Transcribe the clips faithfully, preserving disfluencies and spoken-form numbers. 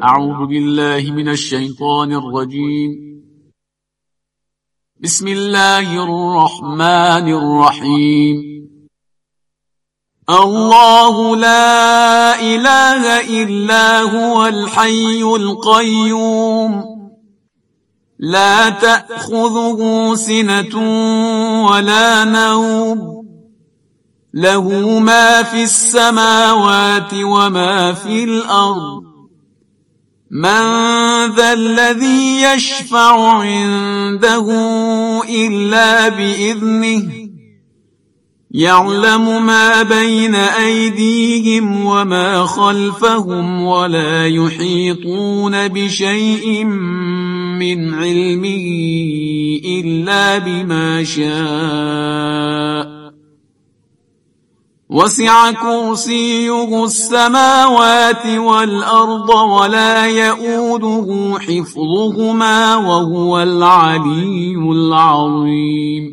اعوذ بالله من الشیطان الرجیم. بسم الله الرحمن الرحیم. الله لا اله الا هو الحي القيوم لا تأخذه سنة ولا نوم له ما في السماوات وما في الأرض من ذا الذي يشفع عنده إلا بإذنه يعلم ما بين أيديهم وما خلفهم ولا يحيطون بشيء من علمه إلا بما شاء وسع كرسيه السماوات والأرض ولا يؤوده حفظهما وهو العلي العظيم.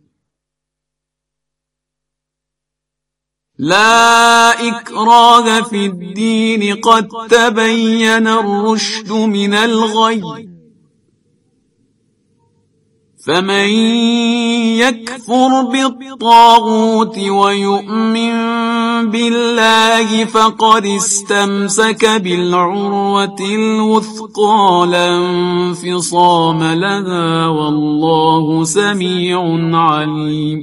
لا إكراه في الدين قد تبين الرشد من الغي فمن يكفر بالطاغوت ويؤمن بالله فقد استمسك بالعروة الوثقى لا انفصام لها والله سميع عليم.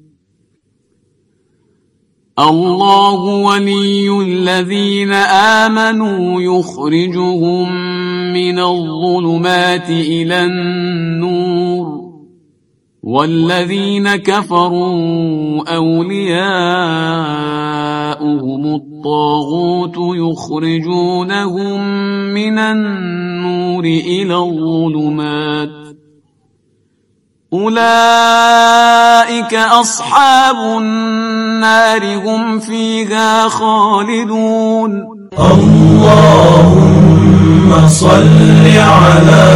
الله ولي الذين آمنوا يخرجهم من الظلمات إلى النور والذين كفروا أولياؤهم الطاغوت يخرجونهم من النور إلى الظلمات أولئك أصحاب النار هم فيها خالدون. اللهم صل على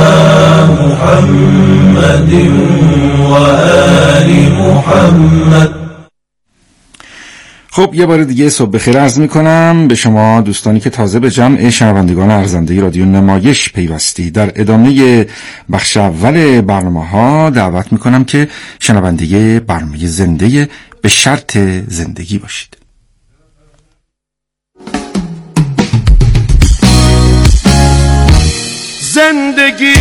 محمد وآل محمد. خب یه بار دیگه صبح بخیر عرض میکنم به شما دوستانی که تازه به جمع شنوندگان ارزنده رادیو نمایش پیوستی. در ادامه بخش اول برنامه ها دعوت میکنم که شنونده برنامه زنده به شرط زندگی باشید. زندگی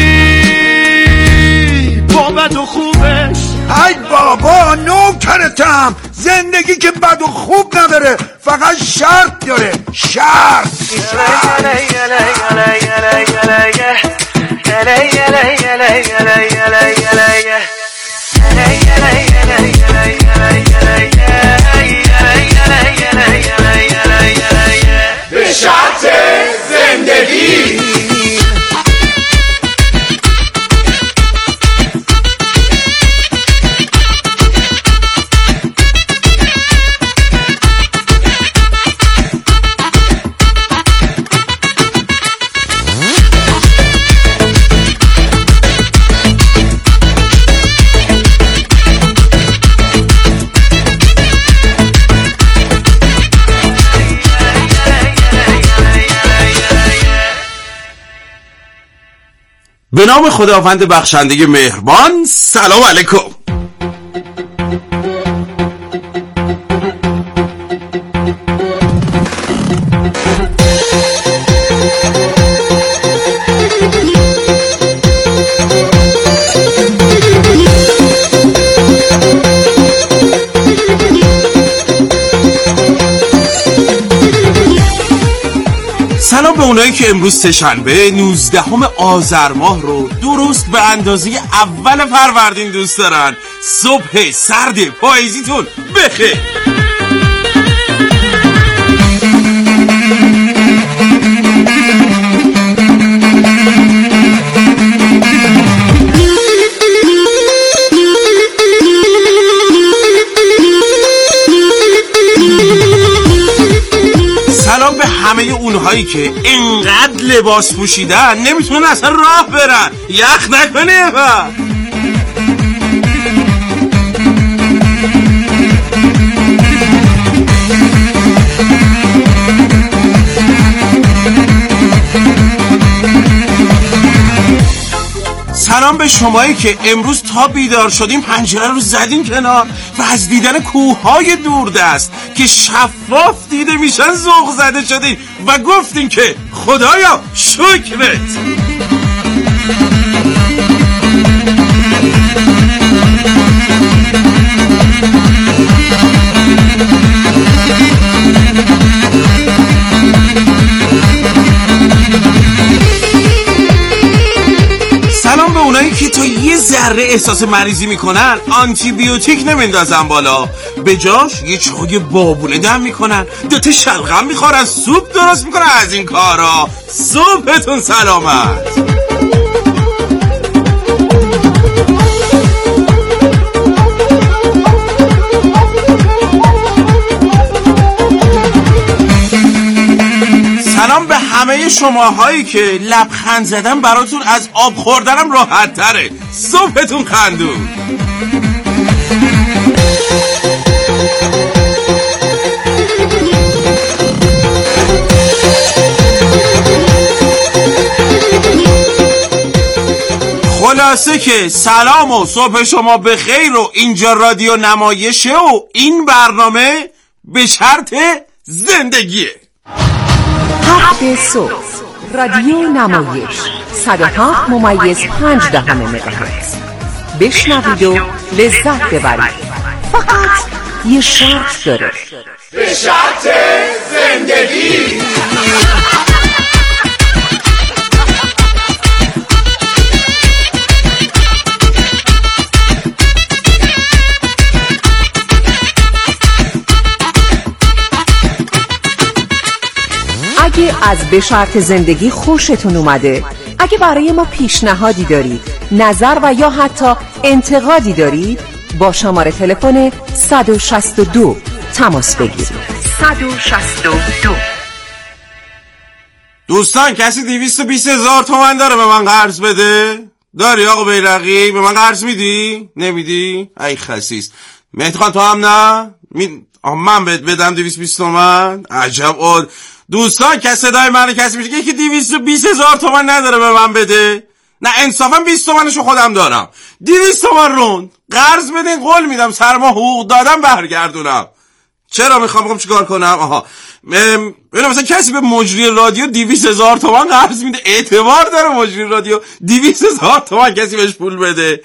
با بد و خوبش. ای بابا نوکرتم. زندگی که بد و خوب نداره، فقط شرط داره. شرط به شرط زندگی. به نام خداوند بخشنده مهربان. سلام علیکم. سلام به اونایی که امروز سه‌شنبه نوزدهم آذر ماه رو درست به اندازه اول فروردین دوست دارن. صبح سرد پاییزیتون بخیر. سلام به همه اونهایی که اینقدر لباس پوشیدن نمیتونن اصلا راه برن. یخ نکنه با سلام به شمایی که امروز تا بیدار شدیم پنجره رو زدیم کنار و از دیدن کوههای دوردست که شفاف دیده میشن ذوق زده شدیم و گفتیم که خدایا شکرت. سلام به اونایی که تا یه ذره احساس مریضی میکنن آنتی بیوتیک نمیندازن بالا، به جاش یه چای بابونه دم میکنن، دوتا شلغم میخورن، سوپ درست میکنن. از این کارا صبحتون سلامت. سلام به همه شماهایی که لبخند زدن براتون از آب خوردنم راحت تره. صبحتون خندون. خلاصه که سلام و صبح شما بخیر و اینجا رادیو نمایشه و این برنامه به شرط زندگیه. هفت صبح رادیو نمایش صد و هفت ممیز پنج دهم مگاهرتز. بشنوید و لذت ببرید. فقط یه شرط داره، به شرط زندگی. اگه از به شرط زندگی خوشتون اومده، اگه برای ما پیشنهادی دارید، نظر و یا حتی انتقادی دارید، با شماره تلفن صد و شصت و دو تماس بگیرید. صد و شصت و دو. دوستان کسی دویست و بیست هزار تومن داره به من قرض بده؟ داری آقا بیرقی؟ به من قرض میدی؟ نمیدی؟ ای خسیس. مهدی خان تو هم نه؟ می... من بهت بدم دویست و بیست تومن؟ عجب عاد. دوستان که صدای منو کسی میشه که یکی دویست و بیست هزار تومن نداره به من بده؟ نه انصافا بیست تومنشو خودم دارم. دویست تومن رون قرض بدین، قول میدم سر ما حقوق دادم برگردونم. چرا میخوام بگم چیکار کنم؟ آها ببین مثلا کسی به مجری رادیو دویست هزار تومان قرض میده، اعتبار داره مجری رادیو دویست هزار تومان کسی بهش پول بده؟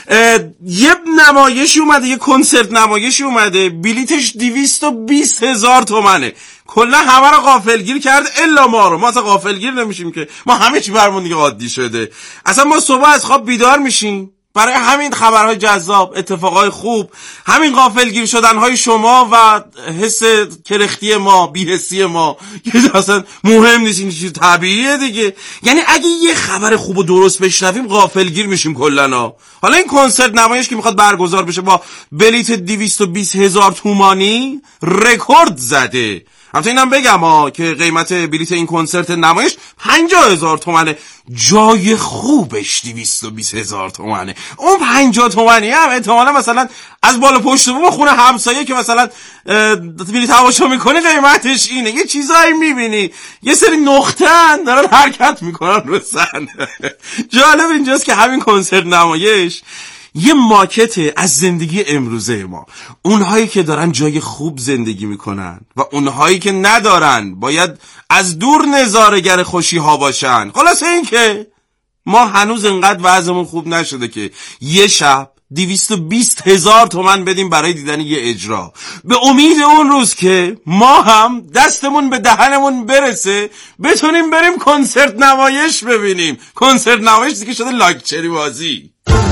یه نمایشی اومده، یه کنسرت نمایشی اومده، بلیتش دویست و بیست هزار تومنه. کلا همه رو غافلگیر کرده الا ما رو. ما اصلا غافلگیر نمیشیم که، ما همه چی برمون دیگه عادی شده. اصلا ما صبح از خواب بیدار میشیم برای همین خبرهای جذاب، اتفاقای خوب، همین غافلگیر شدنهای شما و حس کرختی ما، بی‌حسی ما که اصلا مهم نیست، این چیز طبیعیه دیگه. یعنی اگه یه خبر خوب و درست بشنویم غافلگیر میشیم کلاً. حالا این کنسرت نمایش که میخواد برگزار بشه با بلیت دویست و بیست هزار تومانی رکورد زده. البته اینم بگم ها که قیمت بلیت این کنسرت نمایش پنجاه هزار تومنه، جای خوبش دویست و بیست هزار تومنه. اون پنجاه تومنی هم احتمالا مثلا از بالا پشت بوم خونه همسایه که مثلا میری تماشا میکنه قیمتش اینه. یه چیزایی میبینی، یه سری نقطه‌ن دارن حرکت میکنن رو صحنه. جالب اینجاست که همین کنسرت نمایش یه ماکت از زندگی امروزه ما. اونهایی که دارن جای خوب زندگی میکنن و اونهایی که ندارن باید از دور نظاره‌گر خوشی ها باشن. خلاصه این که ما هنوز انقدر وضعمون خوب نشده که یه شب دویست و بیست هزار تومن بدیم برای دیدن یه اجرا، به امید اون روز که ما هم دستمون به دهنمون برسه بتونیم بریم کنسرت نمایش ببینیم. کنسرت نمایش دیگه شده لاکچری بازی.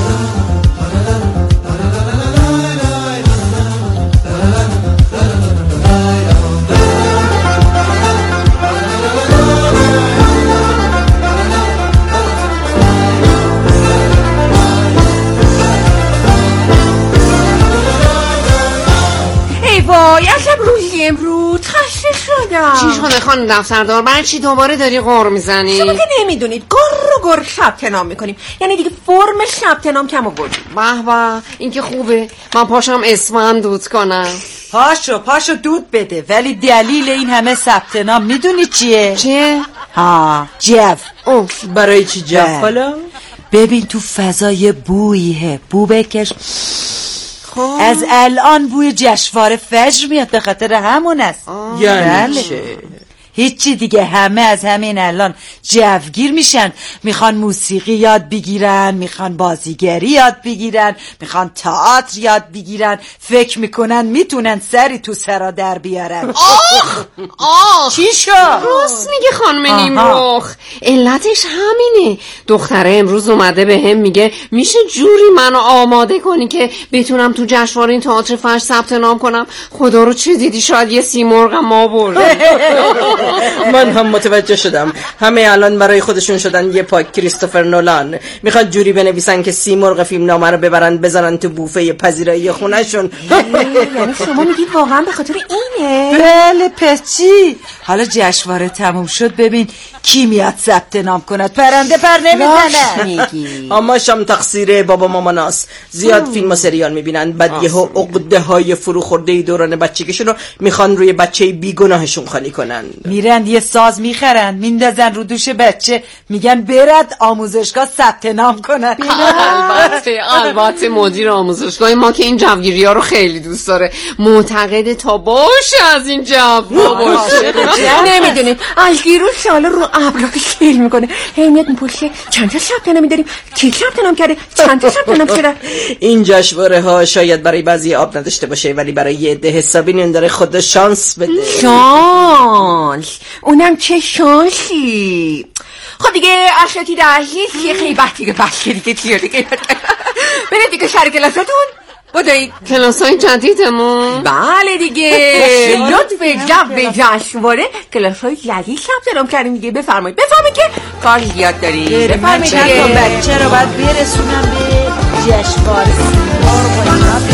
وای عجب روزی امروز خسته شدم. چی شده خانم دفتردار؟ برای چی دوباره داری غر میزنی؟ شما که نمیدونید گر و گر ثبت نام میکنیم، یعنی دیگه فرم ثبت نام کم آوردیم. به به این که خوبه. من پاشم اسمم دود کنم. پاشو پاشو دود بده، ولی دلیل این همه ثبت نام میدونی چیه؟ چیه؟ ها جف. اوه برای چی جف؟ حالا ببین تو فضای بویه، بو بکش. از الان بوی جشنواره فجر میاد، به خاطر همون است. یعنی چه؟ هیچی دیگه، همه از همین الان جوگیر میشن، میخوان موسیقی یاد بگیرن، میخوان بازیگری یاد بگیرن، میخوان تئاتر یاد بگیرن، فکر میکنن میتونن سری تو سرا در بیارن. آخ آخ چی شد؟ راست میگه خانم نیمرخ، علتش همینه. دختره امروز اومده به هم میگه میشه جوری منو آماده کنی که بتونم تو جشنواره این تئاتر فجر ثبت نام کنم. خدا رو چه دیدی، شاید یه سیمرغم ما برده. من هم متوجه شدم، همه الان برای خودشون شدن یه پاک کریستوفر نولان، میخواد جوری بنویسن که سیمرغ فیلم نامه رو ببرن بزنن تو بوفه پذیرایی خونهشون. یعنی شما میگید واقعا به خاطر اینه؟ بله پچی. حالا جشنواره تموم شد، ببین کی میاد ثبت نام کند، پرنده پر نمیزنه. اما شام تقصیر بابا ماماناست، زیاد فیلم و سریال میبینن، بعد یهو عقده های فرو خورده دوران بچگیشون رو میخوان روی بچه بیگناهشون خالی کنن. میرن یه ساز میخرن، میندازن رو دوش بچه، میگن برد آموزشگاه ثبت نام کنن. البته البته مدیر آموزشگاه ما که این جوگیری ها رو خیلی دوست داره، معتقده تا باشه از این جو باشه. نمیدونی الگیرو سالا رو ابرا کشکیل میکنه، هی میاد میپرسه چند تا ثبت نام داریم، کی ثبت نام کرده، چند تا ثبت نام شده. این جشنواره ها شاید برای بعضی آب نداشته باشه، ولی برای یه عده حسابی نمیداره خود شانس بده. شانس؟ اونم چه شانسی؟ خب دیگه اشراتی درهیز که خیبت دیگه بسکه دیگه تیه دیگه برید دیگه شهر کلاساتون بودید. کلاس های جدیدمون؟ بله دیگه لطف جو جشنواره کلاس های جدید ثبت نام کردیم دیگه. بفرمایید بفرمایید که کار زیاد داریم. بفرمایید چند تا بچه رو باید برسونم به جشنواره سیمرغ.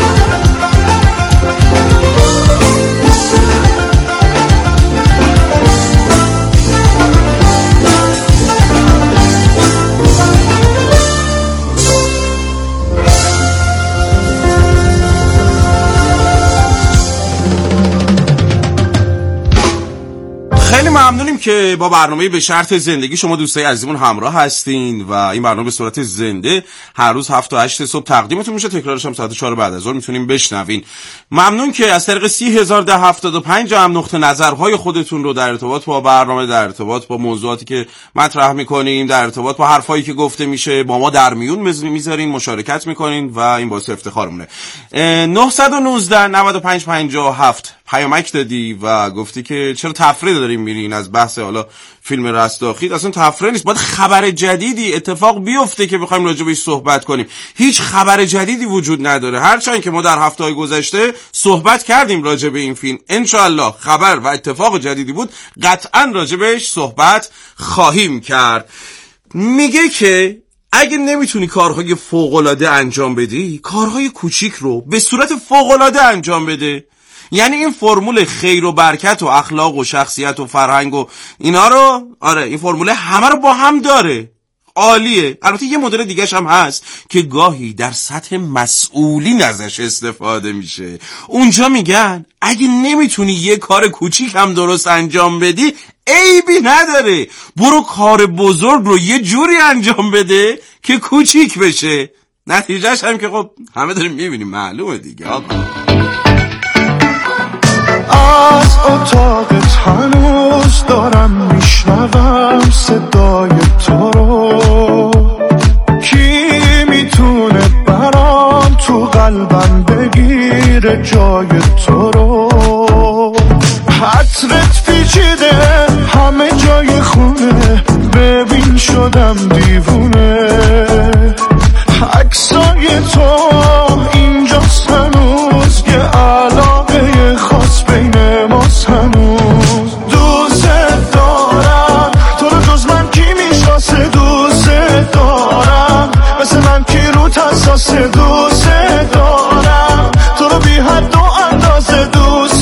خیلی ممنونیم که با برنامه به شرط زندگی شما دوستای عزیزمون همراه هستین و این برنامه به صورت زنده هر روز هفت تا هشت صبح تقدیمتون میشه، تکرارش هم ساعت چهار بعد از ظهر میتونیم بشنوین. ممنون که از طریق سی هزار ده هفتاد و پنج هم نقطه نظرهای خودتون رو در ارتباط با برنامه، در ارتباط با موضوعاتی که مطرح میکنیم، در ارتباط با حرفایی که گفته میشه با ما در میون میذارین، مشارکت میکنین و این باعث افتخارمونه. نه یک نه نه پنج پنجاه و هفت پیامک دادی و گفتی که چرا تفریح داریم میرین از بحث حالا فیلم رستاخیز. اصلا تفریح نیست، باید خبر جدیدی اتفاق بیفته که بخوایم راجع بهش صحبت کنیم. هیچ خبر جدیدی وجود نداره، هرچند که ما در هفته‌های گذشته صحبت کردیم راجع به این فیلم. انشالله خبر و اتفاق جدیدی بود قطعا راجع بهش صحبت خواهیم کرد. میگه که اگه نمیتونی کارهای فوق‌العاده انجام بدی، کارهای کوچیک رو به صورت فوق‌العاده انجام بده. یعنی این فرمول خیر و برکت و اخلاق و شخصیت و فرهنگ و اینا رو، آره این فرمول همه رو با هم داره. عالیه. البته یه مدل دیگه‌ش هم هست که گاهی در سطح مسئولین ازش استفاده میشه. اونجا میگن اگه نمیتونی یه کار کوچیک هم درست انجام بدی عیبی نداره، برو کار بزرگ رو یه جوری انجام بده که کوچیک بشه. نتیجهش هم که خب همه داریم میبینیم، معلومه دیگه. آقا از اتاقت هنوز دارم میشنوم صدای تو رو، کی میتونه برام تو قلبم بگیره جای تو رو. حطرت پیچیده همه جای خونه، ببین شدم دیوونه. عکسای تو اینجاست هنوز، که علاقه خاص بین ماست هنوز. دوست دارم تو رو، جز من کی میشناسه؟ دوست دارم مثل من کی رو تساسه؟ دوست دارم تو رو بی حد و اندازه. دوست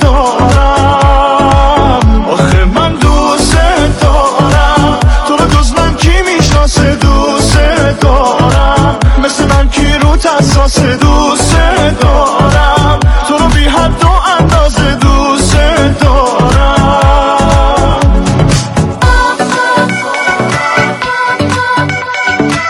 دارم آخه من دوست دارم تو رو، جز من کی میشناسه؟ دوست دارم مثل من کی رو تساسه؟ دوست دارم تو رو بی حد و اندازه. دوست دارم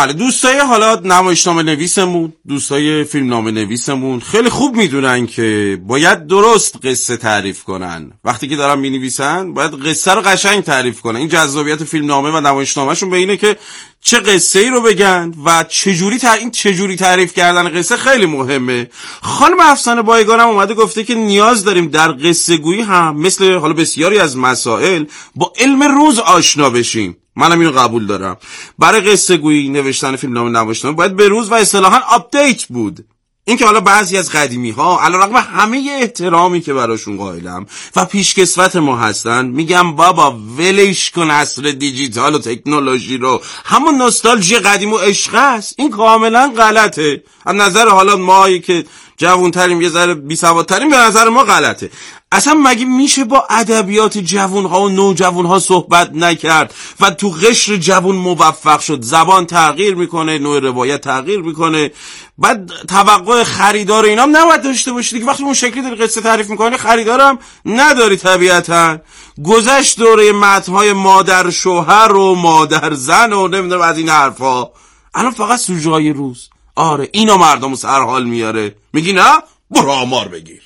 بله دوستای حالا نمایشنامه نویسمون، دوستای فیلمنامه نویسمون خیلی خوب میدونن که باید درست قصه تعریف کنن. وقتی که دارن مینویسن باید قصه رو قشنگ تعریف کنن. این جذابیت فیلمنامه و نمایشنامهشون به اینه که چه قصه ای رو بگن و چجوری تر... این چجوری تعریف کردن قصه خیلی مهمه. خانم افسانه بایگانم اومده گفته که نیاز داریم در قصه گویی هم مثل حالا بسیاری از مسائل با علم روز آشنا بشیم. منم اینو قبول دارم. برای قصه گویی نوشتن فیلمنامه نمایشنامه باید به روز و اصطلاحاً آپدیت بود. این که حالا بعضی از قدیمی ها علیرغم همه احترامی که براشون قائلم و پیشکسوت ما هستن میگم بابا ولش کن عصر دیجیتال و تکنولوژی رو، همون نوستالژی قدیم و عشق است. این کاملا غلطه. از نظر حالا مایی که جوان‌تریم یه ذره بی‌سوادتریم به نظر ما غلطه. اصلا مگه میشه با ادبیات جوان‌ها و نوجوان‌ها صحبت نکرد و تو قشر جوان موفق شد؟ زبان تغییر میکنه، نوع روایت تغییر میکنه، بعد توقع خریدار اینا هم نباید داشته باشید که وقتی اون شکلی داری قصه تعریف میکنی خریدارم نداری طبیعتا. گذشت دوره متن‌های مادر شوهر و مادر زن و نمیدونم از این حرفا. الان فقط سوژه‌های روز. آره اینا مردمو سر حال میاره. میگی نه؟ برو آمار بگیر.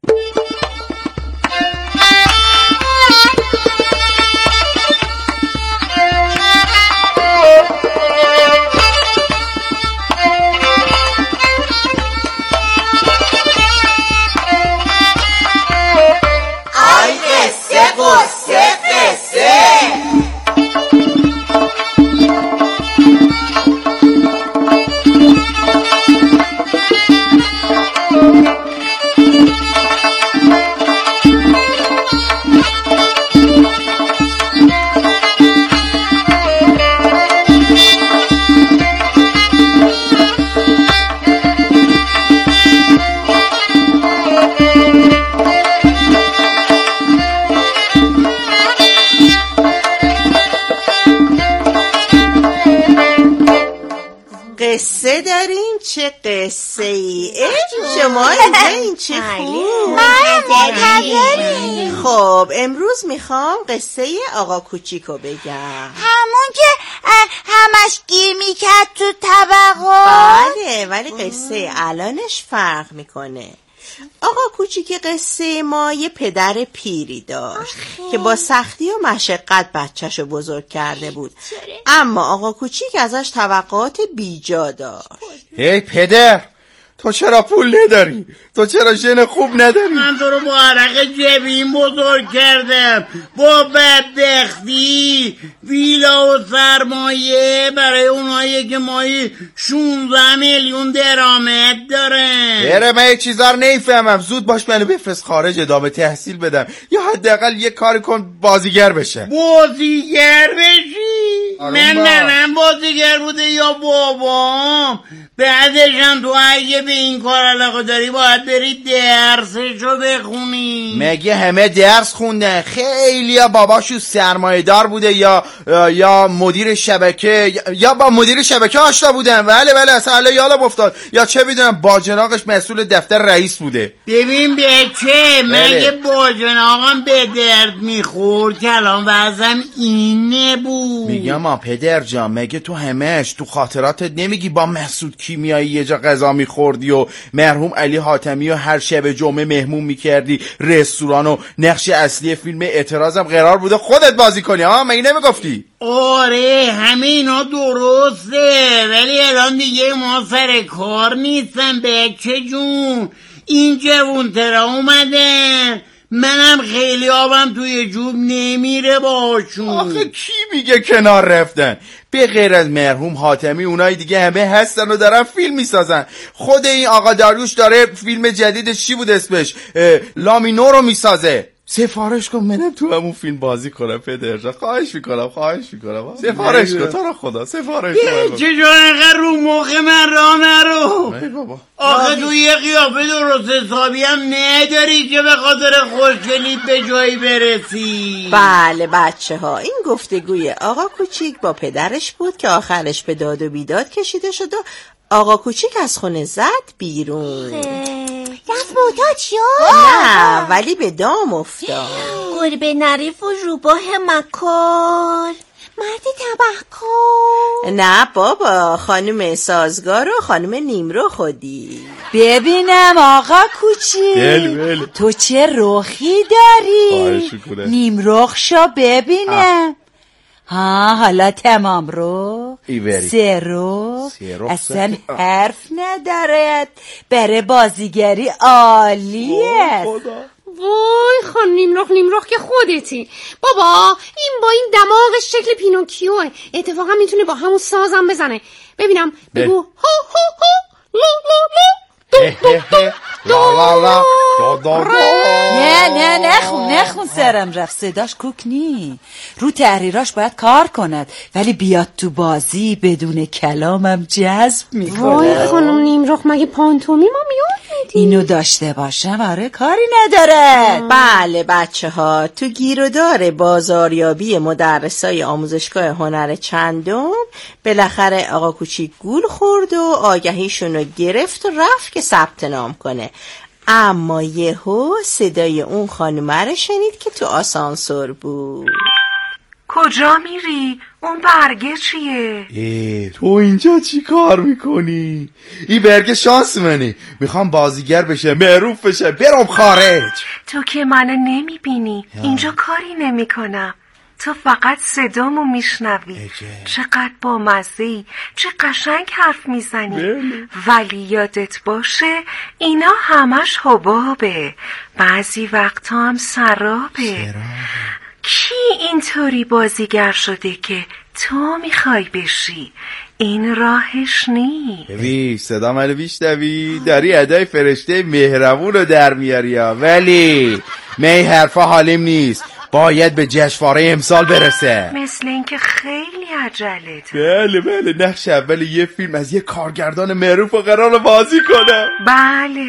قصه دارین؟ چه قصه ای؟ شما اینجا این چه خوب؟ خب امروز میخوام قصه آقا کوچیکو بگم. همون که همش گیر میکرد تو طبقات. بله ولی قصه الانش فرق میکنه. آقا کوچیک قصه ما یه پدر پیری داشت آخه. که با سختی و مشقت بچه‌شو بزرگ کرده بود، اما آقا کوچیک ازش توقعات بیجا داشت. هی پدر، تو چرا پول نداری؟ تو چرا ژن خوب نداری؟ من تو رو با عرق جبین بزرگ کردم، با بدبختی ویلا و سرمایه برای اونایی که مایی شونزده میلیون درآمد دارن. بره من یه چیزا رو نمیفهمم. زود باش منو بفرست خارج ادامه تحصیل بدم یا حداقل یه کاری کن بازیگر بشه. بازیگر بشی؟ من ننم بازیگر بوده یا بابام؟ بعدش هم تو اگه به این کار علاقه داری باید بری درسشو بخونی. مگه همه درس خوندن؟ خیلی ها باباشو سرمایه دار بوده یا یا مدیر شبکه یا با مدیر شبکه آشنا بودن. بله بله اصلا حالا یادم افتاد. یا چه میدونم باجناقش مسئول دفتر رئیس بوده. ببین بچه مگه باجناقم به درد میخورد کلام وزم اینه بود. میگم ما پدر جان مگه تو همش تو خاطراتت نمیگی با محسود کیمیایی یه جا غذا میخوردی و مرحوم علی حاتمی و هر شب جمعه مهمون میکردی رستوران و نقش اصلی فیلم اعتراضم قرار بوده خودت بازی کنی؟ ها مگه نمیگفتی؟ آره همه اینا درسته ولی الان دیگه ما سر کار نیستم بچه جون. این جوون ترا اومدن، منم خیلی آبم توی جوب نمیره باشون. آخه کی میگه کنار رفتن؟ به غیر از مرحوم حاتمی اونای دیگه همه هستن و دارن فیلم میسازن. خود این آقا داریوش داره فیلم جدیدش چی بود اسمش؟ لامینو رو میسازه. سفارش کن منم تو همون فیلم بازی کنم پدر جان. خواهش میکنم خواهش میکنم سفارش کن تو رو خدا سفارش کن. چه جا اینقدر رو مخ من را نرو. آخه تو یه قیافه درست حسابی هم نداری که به خاطر خوشگلی به جایی برسی. بله بچه ها این گفتگوی آقا کوچیک با پدرش بود که آخرش به داد و بیداد کشیده شد و آقا کوچیک از خونه زد بیرون. دست معتاد شد؟ نه ولی به دام افتاد. گربه نریف و روباه مکار. مرد تبهکار. نه بابا، خانم سازگار و خانم نیمرو خودی. ببینم آقا کوچی، بله بله. تو چه رخی داری؟ نیمرخ شو ببینم. ها حالا تمام رو سه رو اصلا حرف ندارد، برای بازیگری عالیه. وای خانم نیمرخ، نیمرخ که خودتی بابا. این با این دماغش شکل پینوکیوه، اتفاقا میتونه با همون سازم بزنه. ببینم بگو ها ها ها لا لا لا نه نه نخون نخون سرم رفت، صداش کوک نی. رو تحریراش باید کار کند، ولی بیاد تو بازی بدون کلامم جذب میکنه. وای خانم نیمرخ، مگه پانتومی ما میاد میدی؟ اینو داشته باشم آره کاری نداره. بله بچه ها، تو گیرودار بازاریابی مدرسای آموزشگاه هنر چندم بالاخره آقا کوچیک گول خورد و آگهیشونو گرفت و رفت که ثبت نام کنه. اما یهو صدای اون خانومه رو شنید که تو آسانسور بود. کجا میری؟ اون برگه چیه؟ ای تو اینجا چی کار میکنی؟ این برگه شانس منی، میخوام بازیگر بشه، معروف بشه، برم خارج. تو که منو نمیبینی، اینجا کاری نمیکنم، تو فقط صدامو میشنوی. چقدر با مزه‌ای، چه قشنگ حرف میزنی. ولی یادت باشه اینا همش حبابه، بعضی وقتا هم سرابه. کی اینطوری بازیگر شده که تو میخوای بشی؟ این راهش نی. ببین صدا منو بیشتوی، داری ادای فرشته مهربون رو در میاری ها. ولی من این حرفا حالیم نیست، باید به جشنواره امسال برسه. مثل اینکه خیلی عجله داری. بله بله، نقش اول یه فیلم از یه کارگردان معروف و قرار بازی کنم. بله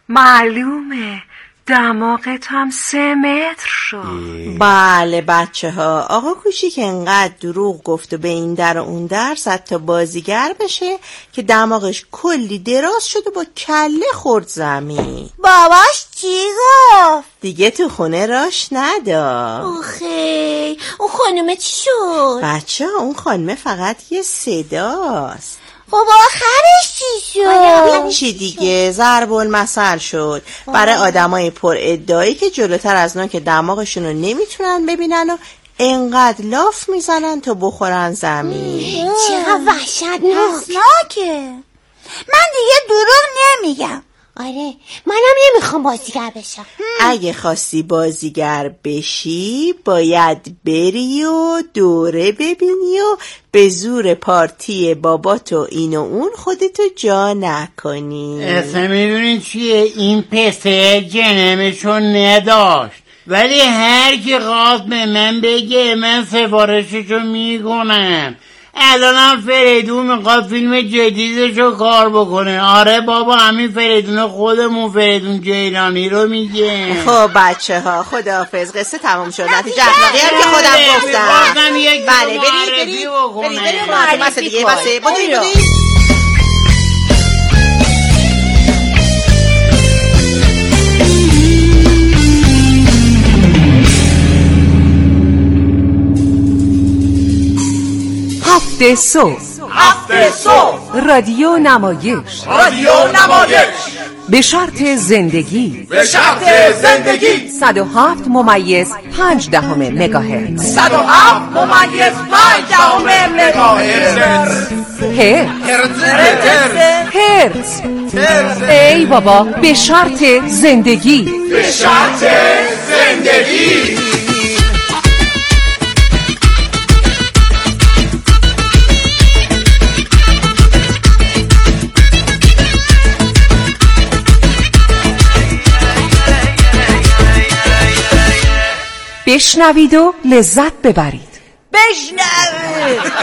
معلومه، دماغت هم سه متر شد. بله بچه ها، آقا کوچیک انقدر دروغ گفت و به این در و اون در زد تا بازیگر بشه که دماغش کلی دراز شد و با کله خورد زمین. باباش چی گفت؟ دیگه تو خونه راش نداد. آخه اون خانومه چی شد؟ بچه ها اون خانومه فقط یه صداست. بابا آخرش چی شد؟ چی دیگه، ضرب المثل شد برای آدمای پر ادعایی که جلوتر از اون که دماغشون رو نمیتونن ببینن و انقدر لاف میزنن تا بخورن زمین. چقدر وحشتناکه. من دیگه دروغ نمیگم. آره منم نمیخوام بازیگر بشم. اگه خواستی بازیگر بشی باید بری و دوره ببینی و به زور پارتی باباتو این و اون خودتو جا نکنی. اصلا میدونین چیه؟ این پسر جنمشو نداشت، ولی هر کی خواست به من بگه من سفارششو میکنم. الانم فریدون میخواد فیلم جدیدشو کار بکنه. آره بابا، همین فریدون خودمون، فریدون جیلانی رو میگه. خب بچه ها خداحافظ، قصه تمام شد. نتیجه اخلاقی هم که خودم گفتم. بله برید برید برید برید معرفی دیگه بسه بودید بودید. هفته صبح هفته صبح رادیو نمایش رادیو نمایش به شرط زندگی به شرط زندگی صد و هفت ممیز پنج دهم مگاهرتز صد و هفت ممیز پنج دهم مگاهرتز هرتز هرتز ای بابا، به شرط زندگی به شرط زندگی. بشنوید و لذت ببرید. بشنوید.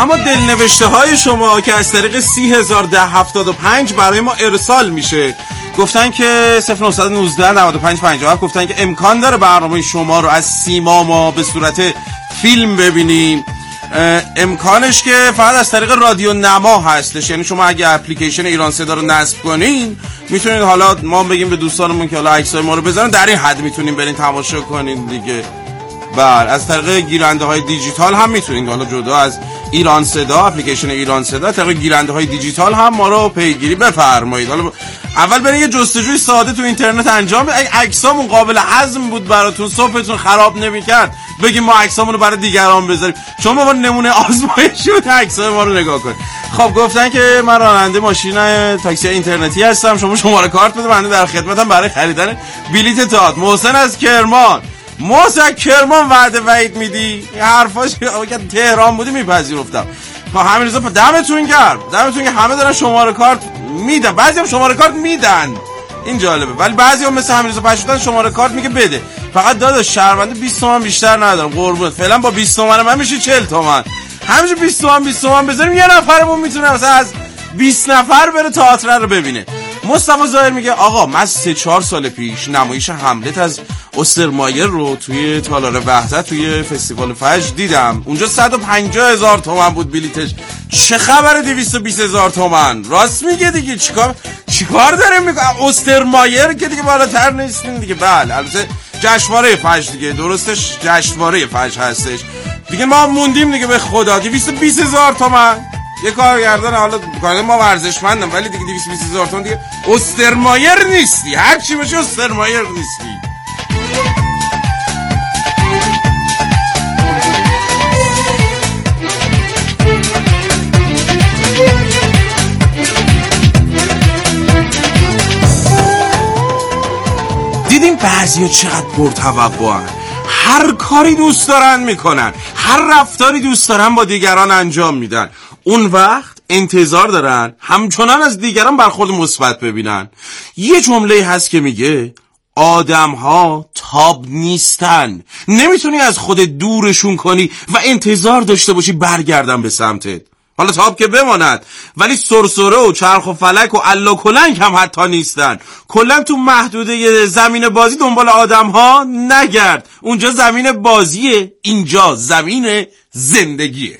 اما دلنوشته های شما که از طریق سی هزار ده هفتاد و پنج برای ما ارسال میشه، گفتن که صفر نه یک نه نود و پنج پنجاه و هفت گفتن که امکان داره برنامه شما رو از سیما ما به صورت فیلم ببینیم. امکانش که فقط از طریق رادیو نما هستش، یعنی شما اگه اپلیکیشن ایران صدا رو نصب کنین میتونید، حالا ما بگیم به دوستانمون که حالا عکسای ما رو بذارن، در این حد میتونین برین تماشا کنین دیگه. بله از طریق گیرنده های دیجیتال هم میتونین، حالا جدا از ایران صدا، اپلیکیشن ایران صدا، طریق گیرنده های دیجیتال هم ما رو پیگیری بفرمایید. حالا اول برین یه جستجوی ساده تو اینترنت انجام بدید. اگه عکسامون قابل هضم بود براتون، صبحتون خراب نمی‌کرد، بگیم ما عکسامون رو برای دیگران بذاریم، شما با نمونه آزمایشی و عکسای ما رو نگاه کنید. خب گفتن که من راننده ماشین تاکسی اینترنتی هستم، شما شماره کارت بده، من در خدمتم برای خریدن بلیت تئاتر. محسن از کرمان. محسن کرمان وعده وعید میدی؟ حرفاش اگه تهران بودی میپذیرفتم. خب همین روزا دمتون گرم، دمتون که همه دارن شماره کارت میدن، بعضی هم شماره کارت میدن، این جالبه، ولی بعضی هم مثل همین روزا پشتن شماره کارت میگه بده، فقط داداش شهرونده بیست تومن بیشتر ندارم قربونت، فعلا با بیست تومن من میشه چهل تومن، همینجوری بیست تومن بیست تومن بذاریم یه نفرمون میتونه مثلا از بیست نفر بره تئاتر رو ببینه. مصطفی ظاهر میگه آقا من سه چهار سال پیش نمایش هملت از اوسترمایر رو توی تالار وحدت توی فستیوال فجر دیدم، اونجا صد و پنجاه هزار تومن بود بلیتش، چه خبره دویست و بیست هزار تومن؟ راست میگه دیگه، چیکار چیکار داره میگه؟ اوسترمایر که دیگه بالاتر نیستین دیگه. بله البته جشنواره فجر دیگه، درستش جشنواره فجر هستش دیگه. ما موندیم دیگه به خدا، دویست و بیست هزار تومن یه کارگردان، حالا کارگردان ما ورزشمندم ولی دیگه دویست و بیست هزار تومن دیگه اوسترمایر نیستی، هر چی باشه اوسترمایر نیستی. دیدین بعضیا چقدر پرتوقعن، هر کاری دوست دارن میکنن، هر رفتاری دوست دارن با دیگران انجام میدن، اون وقت انتظار دارن همچنان از دیگران برخورد مثبت ببینن. یه جمله هست که میگه آدم ها تاب نیستن، نمیتونی از خودت دورشون کنی و انتظار داشته باشی برگردن به سمتت. حالا تاب که بماند، ولی سرسره و چرخ و فلک و الا کلنگ هم حتی نیستن. کلا تو محدوده زمین بازی دنبال آدم ها نگرد، اونجا زمین بازیه، اینجا زمین زندگیه.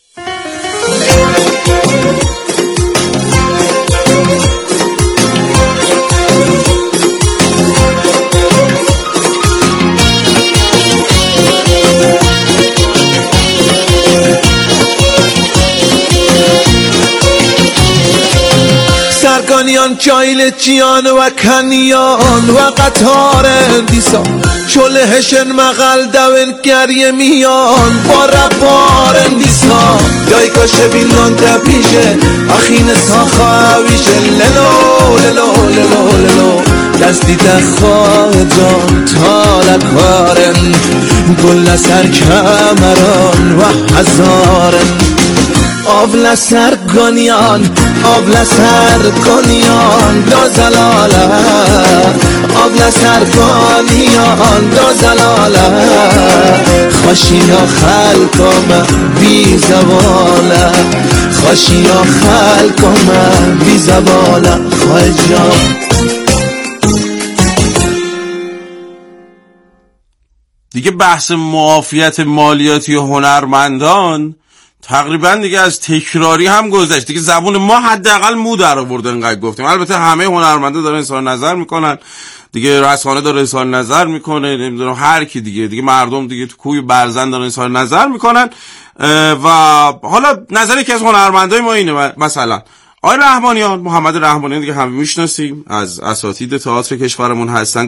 سرگانیان چایلچیان و کنیان و قطار دیسا چله هشن مغل دون گریه میان با ربار دیسا دای کاشه بیلان تپیشه اخین ساخاویشه للو للو للو للو دستی دخواه جان تالکارن گل سر کمران و هزارن آبل سرگانیان آبل سرگانیان دو زلاله آبل سرگانیان دو زلاله خوشیا خلقم بی زواله خوشیا خلقم بی زواله خوشیا. دیگه بحث معافیت مالیاتی و هنرمندان تقریبا دیگه از تکراری هم گذشت دیگه، زبون ما حداقل مو در آورد انقدر گفتیم. البته همه هنرمندا دارن اظهار نظر میکنن دیگه، رسانه داره اظهار نظر میکنه، نمیدونم هر کی دیگه دیگه مردم دیگه تو کوی برزن دارن اظهار نظر میکنن. و حالا نظری که از هنرمندای ما اینه، مثلا آقای رحمانیان، محمد رحمانیان دیگه همه میشناسیم، از اساتید تئاتر کشورمون هستن.